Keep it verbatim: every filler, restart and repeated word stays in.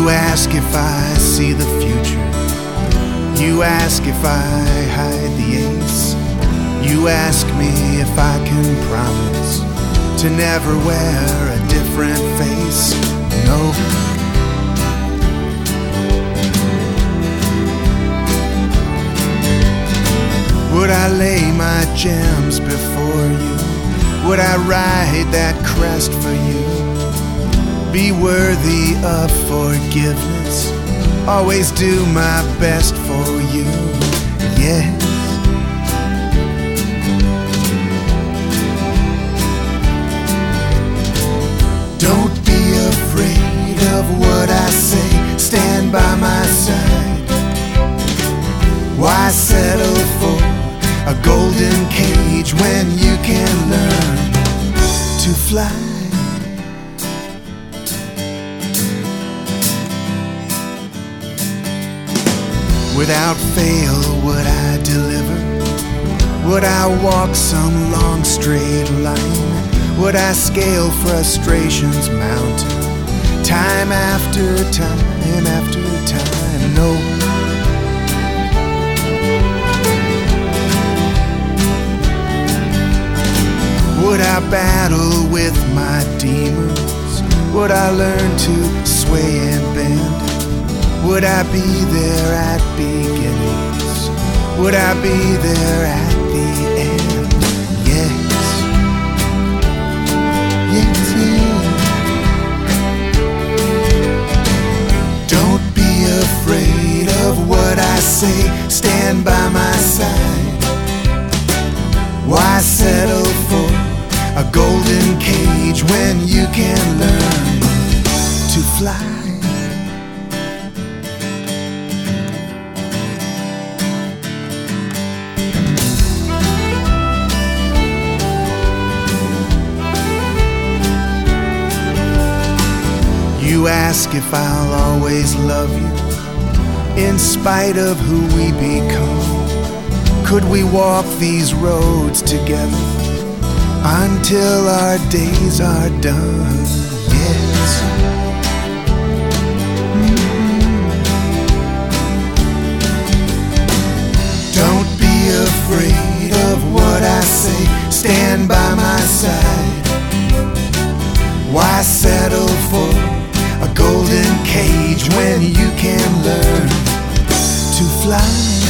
You ask if I see the future. You ask if I hide the ace. You ask me if I can promise to never wear a different face. No. Would I lay my gems before you? Would I ride that crest for you? Be worthy of forgiveness, always do my best for you, yes. Don't be afraid of what I say, stand by my side. Why settle for a golden cage when you can learn to fly? Without fail would I deliver? Would I walk some long straight line? Would I scale frustration's mountain time after time after time? No. Would I battle with my demons? Would I learn to sway and bend? Would I be there at beginnings? Would I be there at the end? Yes. Yes, yes. Don't be afraid of what I say, stand by my side. Why settle for a golden cage when you can learn to fly? You ask if I'll always love you in spite of who we become. Could we walk these roads together until our days are done? Yes. Mm-hmm. Don't be afraid of what I say, stand by my side. Why settle for a golden cage when you can learn to fly?